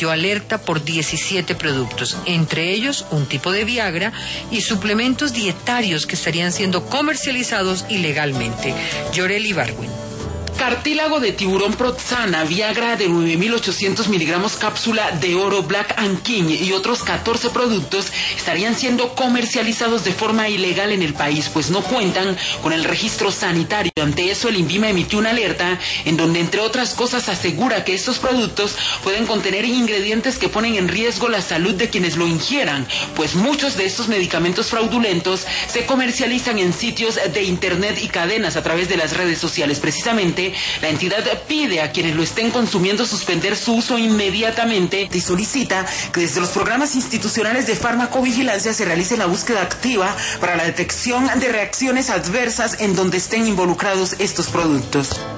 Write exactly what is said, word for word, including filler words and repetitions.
emitió alerta por diecisiete productos, entre ellos un tipo de Viagra y suplementos dietarios que estarían siendo comercializados ilegalmente. Yoreli Barwin. Cartílago de tiburón Proxana, Viagra de nueve mil ochocientos miligramos, cápsula de oro Black and King y otros catorce productos estarían siendo comercializados de forma ilegal en el país, pues no cuentan con el registro sanitario. Ante eso, el INVIMA emitió una alerta en donde, entre otras cosas, asegura que estos productos pueden contener ingredientes que ponen en riesgo la salud de quienes lo ingieran, pues muchos de estos medicamentos fraudulentos se comercializan en sitios de internet y cadenas a través de las redes sociales. Precisamente, la entidad pide a quienes lo estén consumiendo suspender su uso inmediatamente y solicita que desde los programas institucionales de farmacovigilancia se realice la búsqueda activa para la detección de reacciones adversas en donde estén involucrados estos productos.